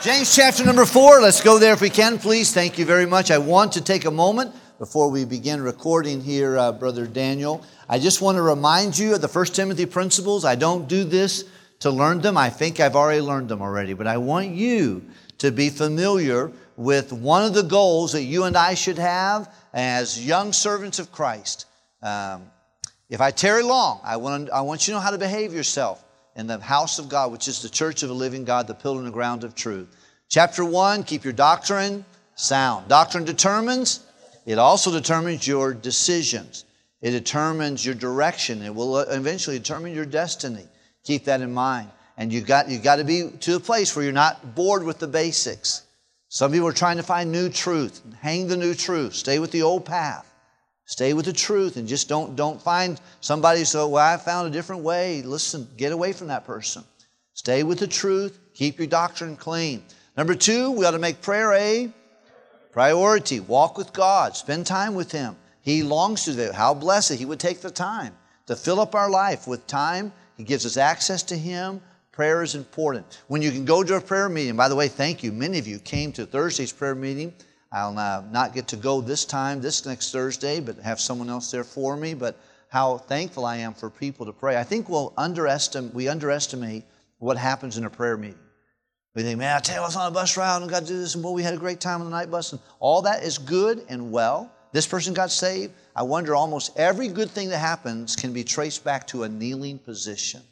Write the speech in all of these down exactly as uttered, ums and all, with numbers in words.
James chapter number four. Let's go there if we can, please. Thank you very much. I want to take a moment before we begin recording here, uh, Brother Daniel. I just want to remind you of the First Timothy principles. I don't do this to learn them. I think I've already learned them already. But I want you to be familiar with one of the goals that you and I should have as young servants of Christ. Um, if I tarry long, I want, I want you to know how to behave yourself in the house of God, which is the church of the living God, the pillar and the ground of truth. Chapter one, keep your doctrine sound. Doctrine determines, it also determines your decisions. It determines your direction. It will eventually determine your destiny. Keep that in mind. And you've got, you've got to be to a place where you're not bored with the basics. Some people are trying to find new truth. Hang the new truth. Stay with the old path. Stay with the truth and just don't, don't find somebody so, well, I found a different way. Listen, get away from that person. Stay with the truth. Keep your doctrine clean. Number two, we ought to make prayer a priority. Walk with God. Spend time with Him. He longs to do it. How blessed He would take the time to fill up our life with time. He gives us access to Him. Prayer is important. When you can go to a prayer meeting, by the way, thank you. Many of you came to Thursday's prayer meeting. I'll uh, not get to go this time, this next Thursday, but have someone else there for me. But how thankful I am for people to pray. I think we'll underestimate, we underestimate what happens in a prayer meeting. We think, man, I tell you, I was on a bus ride and got to do this, and boy, we had a great time on the night bus. And all that is good and well. This person got saved. I wonder almost every good thing that happens can be traced back to a kneeling position.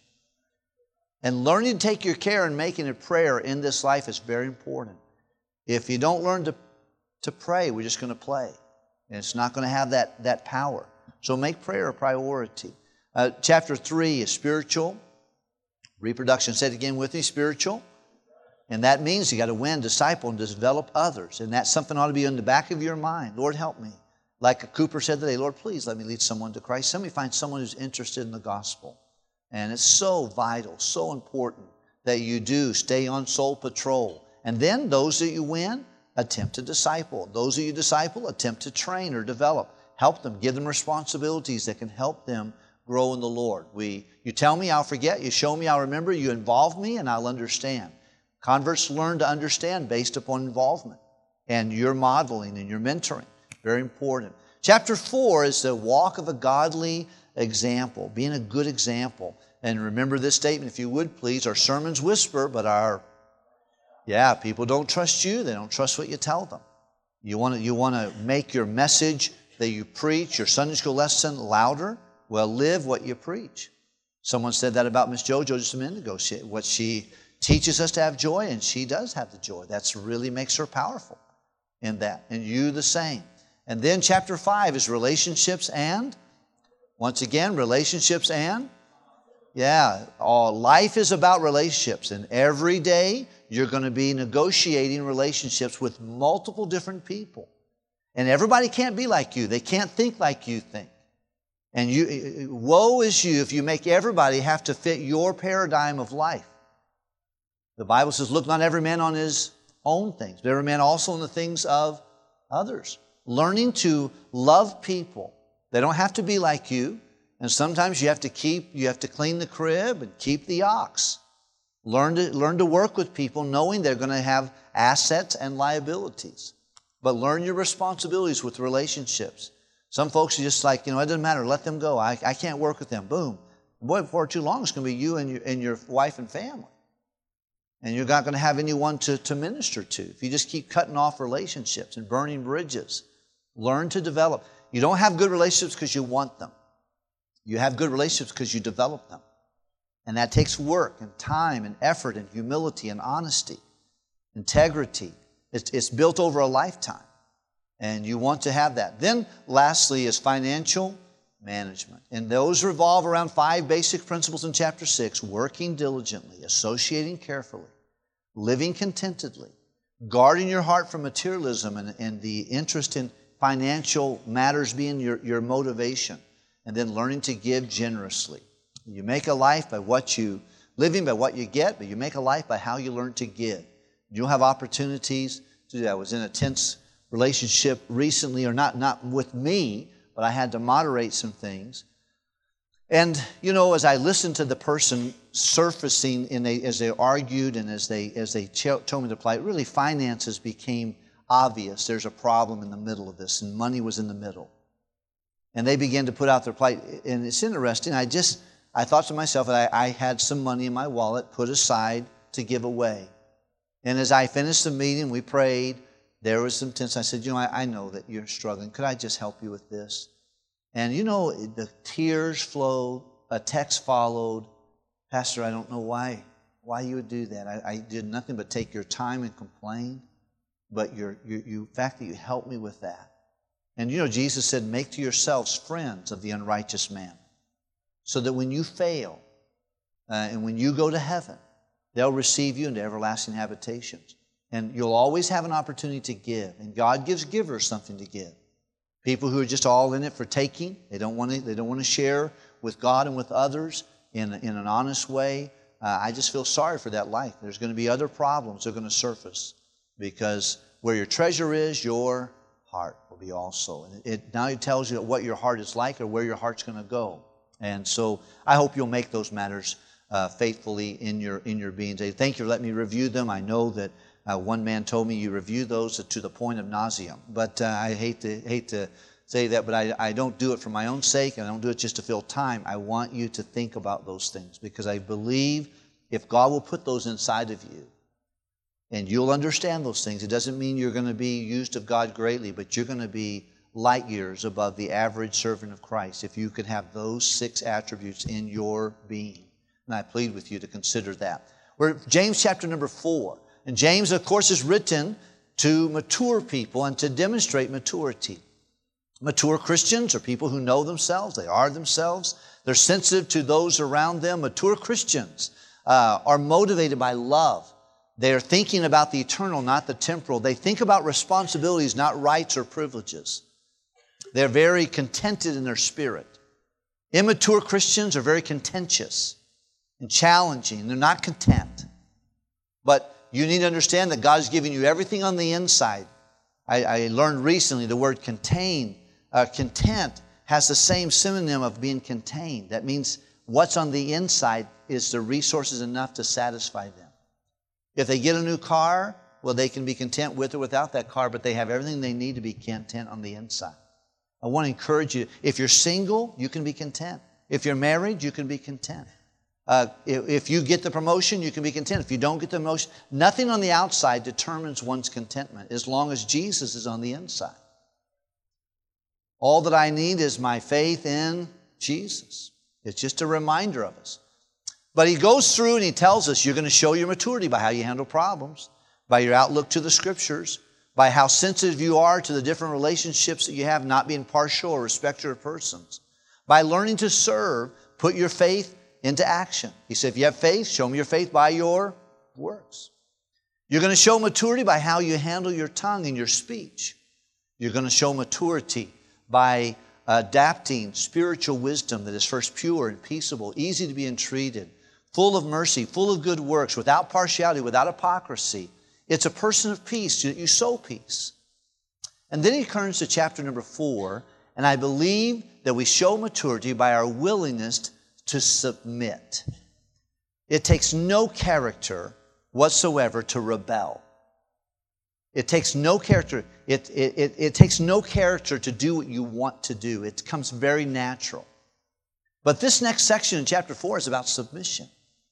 And learning to take your care and making a prayer in this life is very important. If you don't learn to To pray, we're just going to play. And it's not going to have that, that power. So make prayer a priority. Uh, chapter three is spiritual. Reproduction, say it again with me, spiritual. And that means you got to win, disciple, and develop others. And that's something ought to be in the back of your mind. Lord, help me. Like Cooper said today, Lord, please let me lead someone to Christ. Let me find someone who's interested in the gospel. And it's so vital, so important that you do stay on soul patrol. And then those that you win, attempt to disciple. Those of you disciple, attempt to train or develop. Help them. Give them responsibilities that can help them grow in the Lord. We, you tell me, I'll forget. You show me, I'll remember. You involve me, and I'll understand. Converts learn to understand based upon involvement and your modeling and your mentoring. Very important. Chapter four is the walk of a godly example, being a good example. And remember this statement, if you would, please. Our sermons whisper, but our Yeah, people don't trust you. They don't trust what you tell them. You want to you want to make your message that you preach, your Sunday school lesson, louder? Well, live what you preach. Someone said that about Miss JoJo just a minute ago. She, what she teaches us to have joy, and she does have the joy. That's really makes her powerful in that. And you the same. And then chapter five is relationships and, once again, relationships and, yeah, all life is about relationships. And every day, you're going to be negotiating relationships with multiple different people. And everybody can't be like you. They can't think like you think. And you, woe is you if you make everybody have to fit your paradigm of life. The Bible says, look not every man on his own things, but every man also on the things of others. Learning to love people. They don't have to be like you. And sometimes you have to keep, you have to clean the crib and keep the ox. Learn to, learn to work with people knowing they're going to have assets and liabilities. But learn your responsibilities with relationships. Some folks are just like, you know, it doesn't matter, let them go. I, I can't work with them. Boom. Boy, before too long, it's going to be you and your, and your wife and family. And you're not going to have anyone to, to minister to. If you just keep cutting off relationships and burning bridges, learn to develop. You don't have good relationships because you want them. You have good relationships because you develop them. And that takes work and time and effort and humility and honesty, integrity. It's, it's built over a lifetime. And you want to have that. Then lastly is financial management. And those revolve around five basic principles in chapter six. Working diligently, associating carefully, living contentedly, guarding your heart from materialism and, and the interest in financial matters being your, your motivation. And then learning to give generously. You make a life by what you, living by what you get, but you make a life by how you learn to give. You'll have opportunities to do that. I was in a tense relationship recently, or not, not with me, but I had to moderate some things. And, you know, as I listened to the person surfacing in a, as they argued and as they, as they ch- told me the plight, really finances became obvious. There's a problem in the middle of this, and money was in the middle. And they began to put out their plight. And it's interesting. I just, I thought to myself that I, I had some money in my wallet put aside to give away. And as I finished the meeting, we prayed. There was some tension. I said, you know, I, I know that you're struggling. Could I just help you with this? And you know, the tears flowed. A text followed. Pastor, I don't know why, why you would do that. I, I did nothing but take your time and complain. But your, your, you, the fact that you helped me with that. And you know, Jesus said, make to yourselves friends of the unrighteous man, so that when you fail uh, and when you go to heaven, they'll receive you into everlasting habitations. And you'll always have an opportunity to give. And God gives givers something to give. People who are just all in it for taking, they don't want to, they don't want to share with God and with others in, in an honest way. Uh, I just feel sorry for that life. There's going to be other problems that are going to surface, because where your treasure is, your heart will be also. And it, it now it tells you what your heart is like or where your heart's going to go. And so I hope you'll make those matters uh, faithfully in your in your being. Thank you for letting me review them. I know that uh, one man told me you review those to the point of nausea. But uh, I hate to hate to say that, but I, I don't do it for my own sake, and I don't do it just to fill time. I want you to think about those things, because I believe if God will put those inside of you, and you'll understand those things. It doesn't mean you're going to be used of God greatly, but you're going to be light years above the average servant of Christ if you could have those six attributes in your being. And I plead with you to consider that. We're at James chapter number four. And James, of course, is written to mature people and to demonstrate maturity. Mature Christians are people who know themselves. They are themselves. They're sensitive to those around them. Mature Christians uh, are motivated by love. They are thinking about the eternal, not the temporal. They think about responsibilities, not rights or privileges. They're very contented in their spirit. Immature Christians are very contentious and challenging. They're not content. But you need to understand that God is giving you everything on the inside. I, I learned recently the word contain, uh, content has the same synonym of being contained. That means what's on the inside is the resources enough to satisfy them. If they get a new car, well, they can be content with or without that car, but they have everything they need to be content on the inside. I want to encourage you, if you're single, you can be content. If you're married, you can be content. Uh, if, if you get the promotion, you can be content. If you don't get the promotion, nothing on the outside determines one's contentment as long as Jesus is on the inside. All that I need is my faith in Jesus. It's just a reminder of us. But he goes through and he tells us you're going to show your maturity by how you handle problems, by your outlook to the Scriptures, by how sensitive you are to the different relationships that you have, not being partial or respecter of persons. By learning to serve, put your faith into action. He said, if you have faith, show me your faith by your works. You're going to show maturity by how you handle your tongue and your speech. You're going to show maturity by adapting spiritual wisdom that is first pure and peaceable, easy to be entreated, full of mercy, full of good works, without partiality, without hypocrisy. It's a person of peace. You sow peace. And then he turns to chapter number four, and I believe that we show maturity by our willingness to submit. It takes no character whatsoever to rebel. It takes no character. It, it, it, it takes no character to do what you want to do. It comes very natural. But this next section in chapter four is about submission.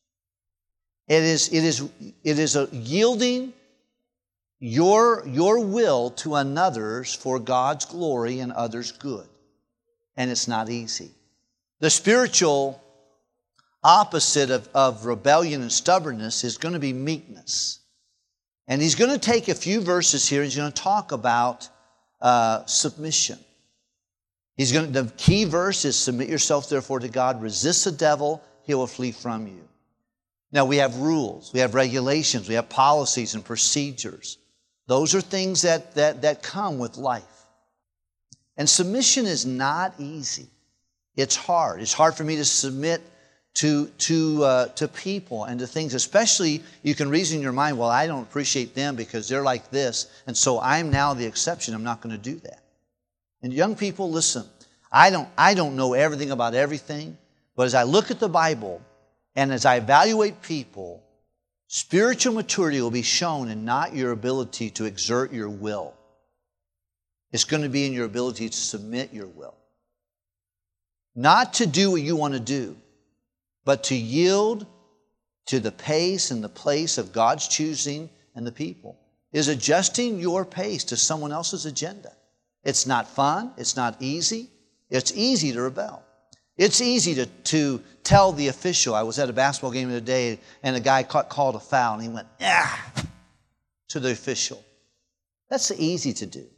It is, it is, it is a yielding your, your will to another's for God's glory and others' good. And it's not easy. The spiritual opposite of, of rebellion and stubbornness is going to be meekness. And he's going to take a few verses here and he's going to talk about uh, submission. He's going to, the key verse is, submit yourself therefore to God, resist the devil, he will flee from you. Now we have rules, we have regulations, we have policies and procedures. Those are things that, that, that come with life. And submission is not easy. It's hard. It's hard for me to submit to, to, uh, to people and to things, especially you can reason in your mind, well, I don't appreciate them because they're like this, and so I'm now the exception. I'm not going to do that. And young people, listen, I don't, I don't know everything about everything, But as I look at the Bible and as I evaluate people, spiritual maturity will be shown in not your ability to exert your will. It's going to be in your ability to submit your will. Not to do what you want to do, but to yield to the pace and the place of God's choosing and the people. Is adjusting your pace to someone else's agenda. It's not fun. It's not easy. It's easy to rebel. It's easy to, to tell the official. I was at a basketball game the other day, and a guy caught, called a foul, and he went, ah, to the official. That's easy to do.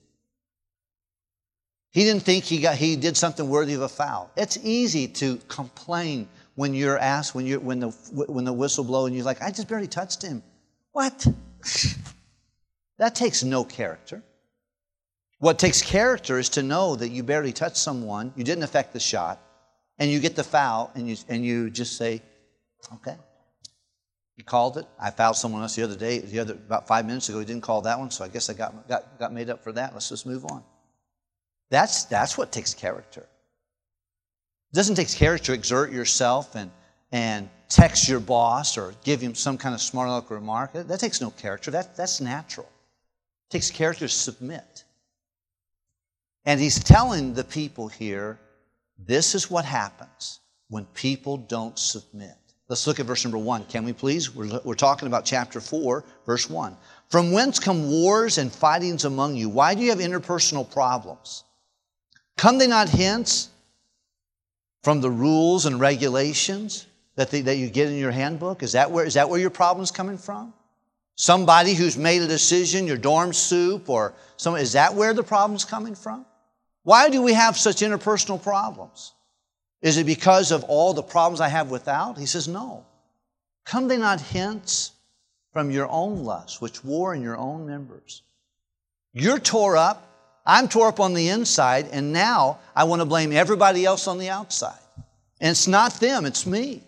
He didn't think he got he did something worthy of a foul. It's easy to complain when you're asked, when you when the when the whistle blows, and you're like, I just barely touched him. What? That takes no character. What takes character is to know that you barely touched someone, you didn't affect the shot, and you get the foul, and you and you just say, okay. He called it. I fouled someone else the other day, the other about five minutes ago. He didn't call that one, so I guess I got got, got made up for that. Let's just move on. That's that's what takes character. It doesn't take character to exert yourself and and text your boss or give him some kind of smart aleck remark. That, that takes no character. That, that's natural. It takes character to submit. And he's telling the people here, this is what happens when people don't submit. Let's look at verse number one. Can we please? We're, we're talking about chapter four, verse one. From whence come wars and fightings among you? Why do you have interpersonal problems? Come they not hence from the rules and regulations that, they, that you get in your handbook? Is that where, is that where your problem's coming from? Somebody who's made a decision, your dorm soup, or some, is that where the problem's coming from? Why do we have such interpersonal problems? Is it because of all the problems I have without? He says, no. Come they not hence from your own lusts, which war in your own members. You're tore up. I'm tore up on the inside, and now I want to blame everybody else on the outside. And it's not them, it's me.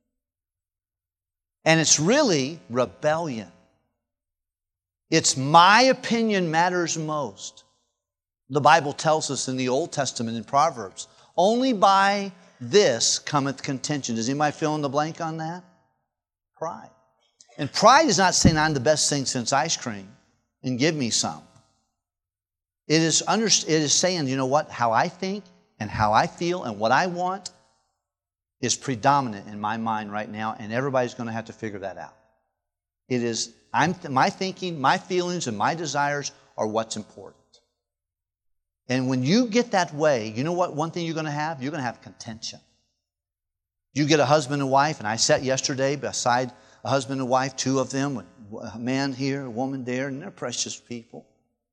And it's really rebellion. It's my opinion matters most. The Bible tells us in the Old Testament in Proverbs, only by this cometh contention. Does anybody fill in the blank on that? Pride. And pride is not saying I'm the best thing since ice cream and give me some. It is, under, it is saying, you know what, how I think and how I feel and what I want is predominant in my mind right now, and everybody's going to have to figure that out. It is, I'm, my thinking, my feelings, and my desires are what's important. And when you get that way, you know what one thing you're going to have? You're going to have contention. You get a husband and wife, and I sat yesterday beside a husband and wife, two of them, a man here, a woman there, and they're precious people.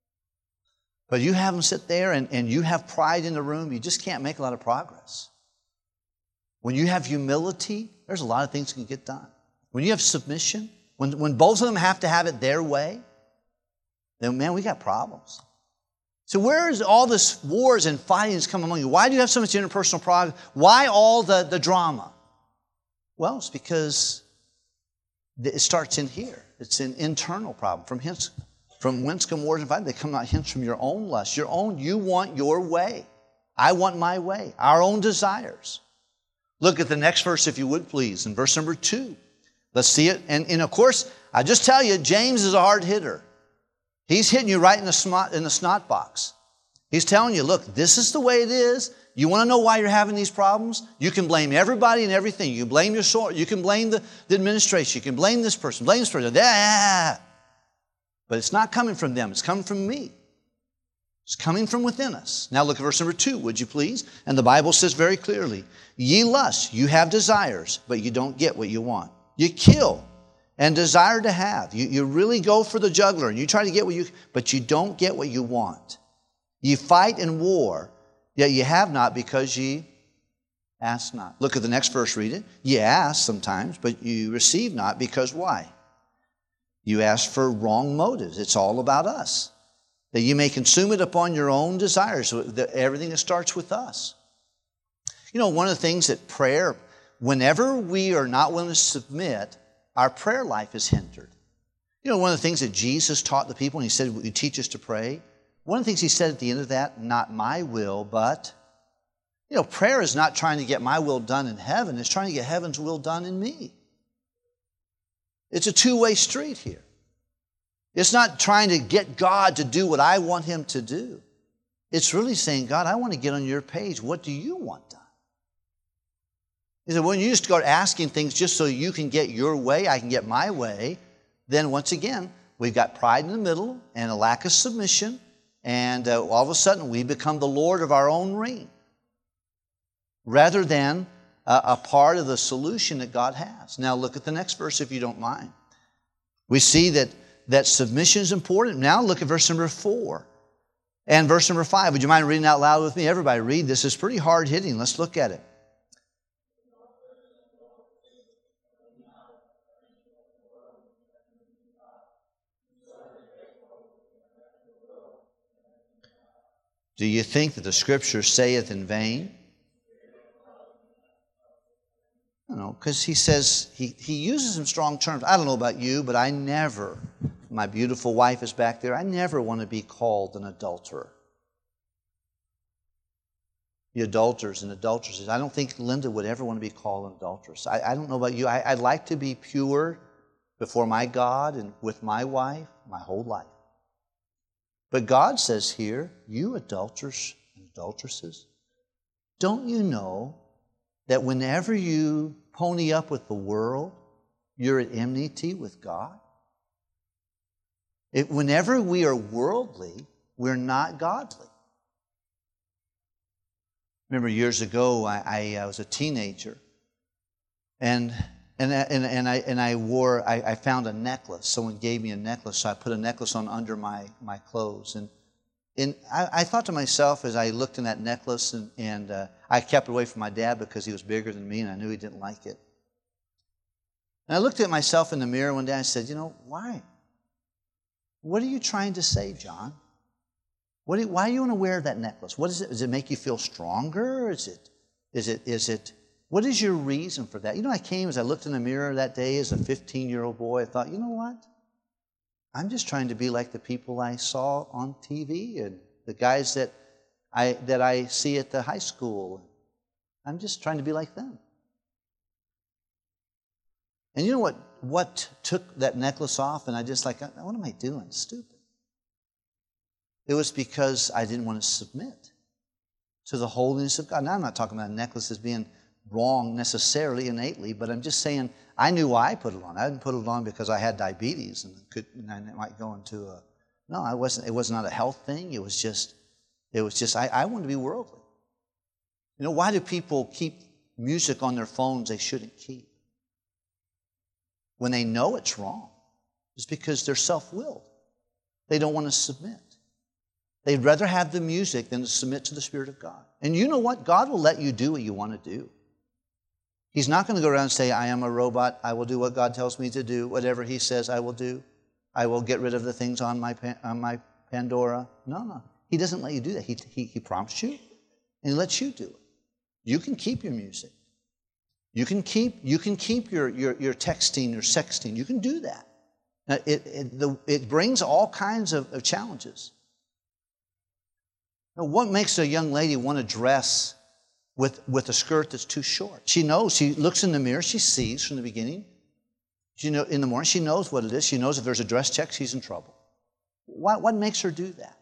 But you have them sit there and, and you have pride in the room, you just can't make a lot of progress. When you have humility, there's a lot of things that can get done. When you have submission, when, when both of them have to have it their way, then man, we got problems. So where is all this wars and fightings come among you? Why do you have so much interpersonal problems? Why all the, the drama? Well, it's because it starts in here. It's an internal problem. From hence, from whence come wars and fightings? They come not hence from your own lust. Your own, you want your way. I want my way. Our own desires. Look at the next verse, if you would, please, in verse number two. Let's see it. And, and of course, I just tell you, James is a hard hitter. He's hitting you right in the snot, in the snot box. He's telling you, look, this is the way it is. You want to know why you're having these problems? You can blame everybody and everything. You can blame your source. You can blame the, the administration. You can blame this person, blame this person. Ah! But it's not coming from them. It's coming from me. It's coming from within us. Now look at verse number two, would you please? And the Bible says very clearly, ye lust, you have desires, but you don't get what you want. You kill and desire to have. You, you really go for the juggler and you try to get what you, but you don't get what you want. You fight and war, yet you have not because ye ask not. Look at the next verse, read it. You ask sometimes, but you receive not because why? You ask for wrong motives. It's all about us. That you may consume it upon your own desires. So everything that starts with us. You know, one of the things that prayer, whenever we are not willing to submit, our prayer life is hindered. You know, one of the things that Jesus taught the people when he said, you teach us to pray. One of the things he said at the end of that, not my will, but, You know, prayer is not trying to get my will done in heaven. It's trying to get heaven's will done in me. It's a two-way street here. It's not trying to get God to do what I want Him to do. It's really saying, God, I want to get on your page. What do you want done? He said, when you just start asking things just so you can get your way, I can get my way, then once again, we've got pride in the middle and a lack of submission, and uh, all of a sudden we become the Lord of our own reign rather than uh, a part of the solution that God has. Now look at the next verse if you don't mind. We see that, that submission is important. Now look at verse number four and verse number five. Would you mind reading out loud with me? Everybody read. This is pretty hard hitting. Let's look at it. Do you think that the Scripture saith in vain? You know, because he says, he, he uses some strong terms. I don't know about you, but I never, my beautiful wife is back there, I never want to be called an adulterer. The adulterers and adulteresses. I don't think Linda would ever want to be called an adulteress. I, I don't know about you. I, I'd like to be pure before my God and with my wife my whole life. But God says here, you adulterers and adulteresses, don't you know that whenever you pony up with the world, you're at enmity with God? It, whenever we are worldly, we're not godly. Remember years ago, I, I, I was a teenager, and and and, and I and I wore I, I found a necklace. Someone gave me a necklace, so I put a necklace on under my my clothes, and and I, I thought to myself as I looked in that necklace, and and uh, I kept it away from my dad because he was bigger than me, and I knew he didn't like it. And I looked at myself in the mirror one day, and I said, you know, why? What are you trying to say, John? What do you, why do you want to wear that necklace? What is it? Does it make you feel stronger? Is it, is it, is it, what is your reason for that? You know, I came, as I looked in the mirror that day as a fifteen-year-old boy, I thought, you know what? I'm just trying to be like the people I saw on T V and the guys that I, that I see at the high school. I'm just trying to be like them. And you know what, what took that necklace off? And I just like, what am I doing? Stupid. It was because I didn't want to submit to the holiness of God. Now, I'm not talking about a necklace as being wrong necessarily innately, but I'm just saying I knew why I put it on. I didn't put it on because I had diabetes and, could, and I might go into a... No, I wasn't. It was not a health thing. It was just, it was just I, I wanted to be worldly. You know, why do people keep music on their phones they shouldn't keep? When they know it's wrong. It's because they're self-willed. They don't want to submit. They'd rather have the music than to submit to the Spirit of God. And you know what? God will let you do what you want to do. He's not going to go around and say, I am a robot. I will do what God tells me to do. Whatever He says, I will do. I will get rid of the things on my on my Pandora. No, no. He doesn't let you do that. He, he, he prompts you, and He lets you do it. You can keep your music. You can keep, you can keep your, your, your texting, your sexting. You can do that. Now, it, it, the, it brings all kinds of, of challenges. Now, what makes a young lady want to dress with, with a skirt that's too short? She knows. She looks in the mirror. She sees from the beginning. She know, in the morning, she knows what it is. She knows if there's a dress check, she's in trouble. What, what makes her do that?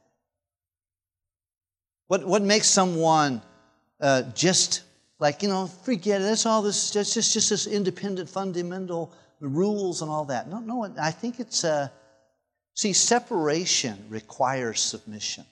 What, what makes someone uh, just like, you know, forget it. That's all this, it's just, just this independent, fundamental rules and all that. No, no, I think it's, uh, see, separation requires submission.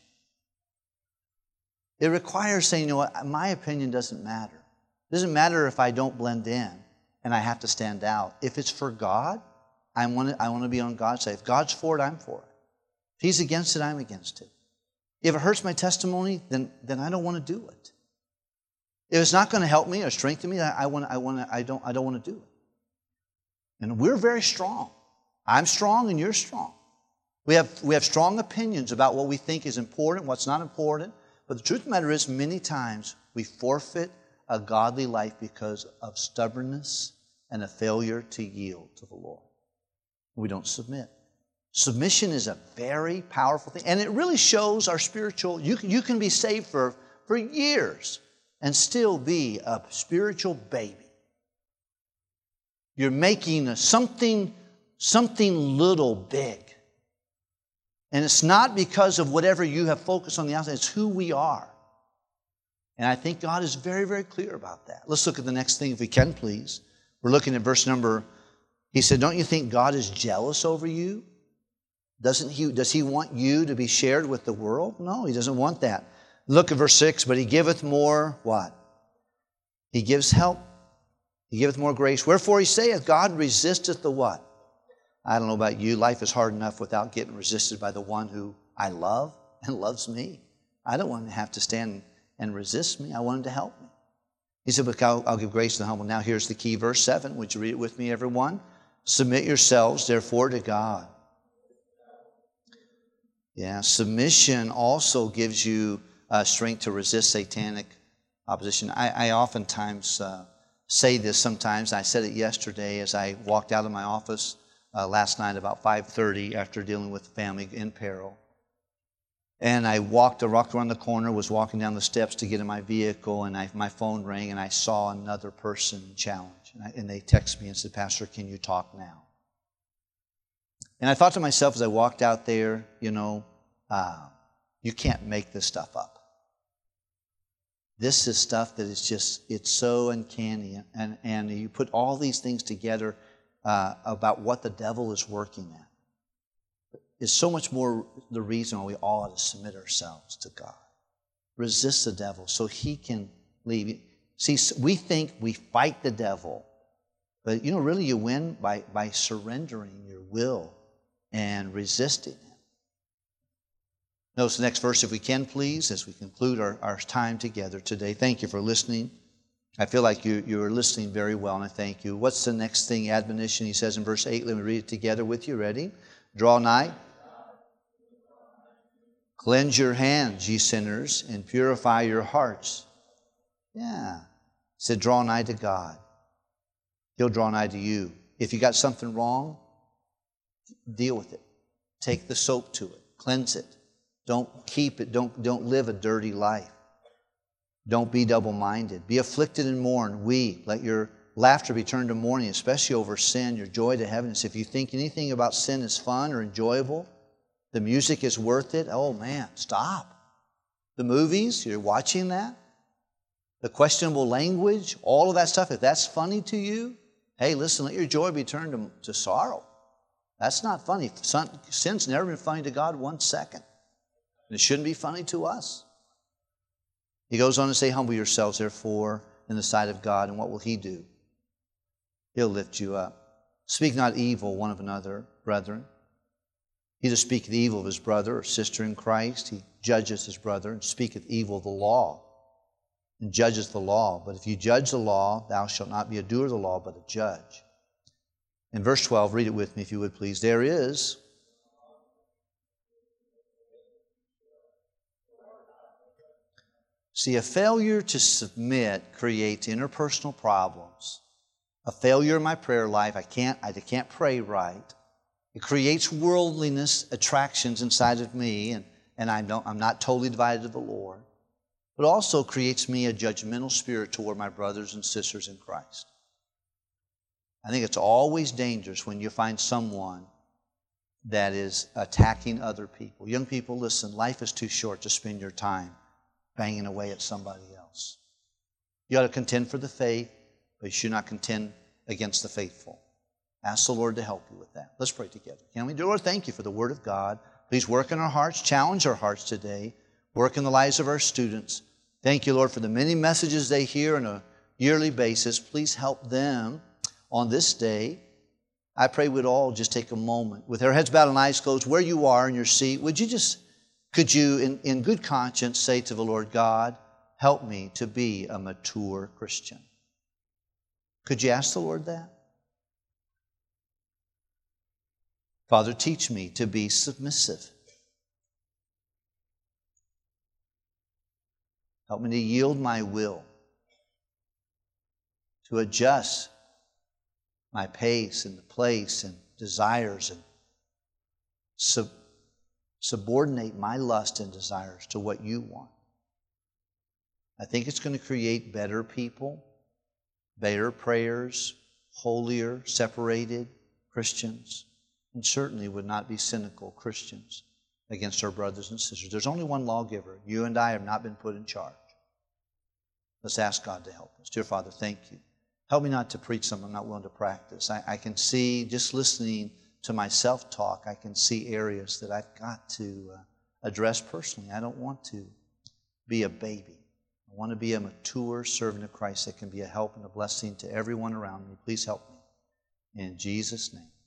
It requires saying, you know what, my opinion doesn't matter. It doesn't matter if I don't blend in and I have to stand out. If it's for God, I want to, I want to be on God's side. If God's for it, I'm for it. If He's against it, I'm against it. If it hurts my testimony, then, then I don't want to do it. If it's not going to help me or strengthen me, I, I, want, I, want to, I, don't, I don't want to do it. And we're very strong. I'm strong and you're strong. We have, we have strong opinions about what we think is important, what's not important. But the truth of the matter is, many times we forfeit a godly life because of stubbornness and a failure to yield to the Lord. We don't submit. Submission is a very powerful thing. And it really shows our spiritual, you can, you can be saved for, for years and still be a spiritual baby. You're making something, something little big. And it's not because of whatever you have focused on the outside. It's who we are. And I think God is very, very clear about that. Let's look at the next thing if we can, please. We're looking at verse number, he said, don't you think God is jealous over you? Doesn't he, does he want you to be shared with the world? No, he doesn't want that. Look at verse six, but he giveth more, what? He gives help. He giveth more grace. Wherefore he saith, God resisteth the what? I don't know about you. Life is hard enough without getting resisted by the one who I love and loves me. I don't want him to have to stand and resist me. I want him to help me. He said, but I'll, I'll give grace to the humble. Now here's the key, verse seven. Would you read it with me, everyone? Submit yourselves, therefore, to God. Yeah, submission also gives you uh, strength to resist satanic opposition. I, I oftentimes uh, say this sometimes. I said it yesterday as I walked out of my office uh, last night about five thirty after dealing with family in peril. And I walked, I walked around the corner, was walking down the steps to get in my vehicle, and I, my phone rang, and I saw another person challenge. And, I, and they texted me and said, Pastor, can you talk now? And I thought to myself as I walked out there, you know, uh, you can't make this stuff up. This is stuff that is just, it's so uncanny. And, and you put all these things together uh, about what the devil is working at. Is so much more the reason why we all ought to submit ourselves to God. Resist the devil so he can leave. See, we think we fight the devil, but you know, really you win by, by surrendering your will and resisting him. Notice the next verse, if we can, please, as we conclude our, our time together today. Thank you for listening. I feel like you, you are listening very well, and I thank you. What's the next thing, admonition? He says in verse eight, let me read it together with you. Ready? Draw nigh. Cleanse your hands, ye sinners, and purify your hearts. Yeah. He said, draw nigh to God. He'll draw nigh to you. If you got something wrong, deal with it. Take the soap to it. Cleanse it. Don't keep it. Don't, don't live a dirty life. Don't be double-minded. Be afflicted and mourn. Weep. Let your laughter be turned to mourning, especially over sin, your joy to heaviness. If you think anything about sin is fun or enjoyable, the music is worth it, oh man, stop. The movies, you're watching that. The questionable language, all of that stuff, if that's funny to you, hey, listen, let your joy be turned to, to sorrow. That's not funny. Sin's never been funny to God one second. And it shouldn't be funny to us. He goes on to say, humble yourselves, therefore, in the sight of God, and what will He do? He'll lift you up. Speak not evil one of another, brethren. He that speaketh evil of his brother or sister in Christ, he judgeth his brother, and speaketh evil of the law, and judgeth the law. But if you judge the law, thou shalt not be a doer of the law, but a judge. In verse twelve, read it with me if you would please. There is See, a failure to submit creates interpersonal problems. A failure in my prayer life, I can't, I can't pray right. It creates worldliness, attractions inside of me, and, and I don't, I'm not totally divided to the Lord. But it also creates me a judgmental spirit toward my brothers and sisters in Christ. I think it's always dangerous when you find someone that is attacking other people. Young people, listen, life is too short to spend your time banging away at somebody else. You ought to contend for the faith, but you should not contend against the faithful. Ask the Lord to help you with that. Let's pray together. Can we do it? Lord, thank you for the Word of God. Please work in our hearts, challenge our hearts today, work in the lives of our students. Thank you, Lord, for the many messages they hear on a yearly basis. Please help them on this day. I pray we'd all just take a moment with our heads bowed and eyes closed, where you are in your seat. Would you just, could you in, in good conscience say to the Lord, God, help me to be a mature Christian? Could you ask the Lord that? Father, teach me to be submissive. Help me to yield my will, to adjust my pace and the place and desires, and sub- subordinate my lust and desires to what you want. I think it's going to create better people, better prayers, holier, separated Christians, and certainly would not be cynical Christians against our brothers and sisters. There's only one lawgiver. You and I have not been put in charge. Let's ask God to help us. Dear Father, thank you. Help me not to preach something I'm not willing to practice. I, I can see, just listening to my self-talk, I can see areas that I've got to uh, address personally. I don't want to be a baby. I want to be a mature servant of Christ that can be a help and a blessing to everyone around me. Please help me. In Jesus' name.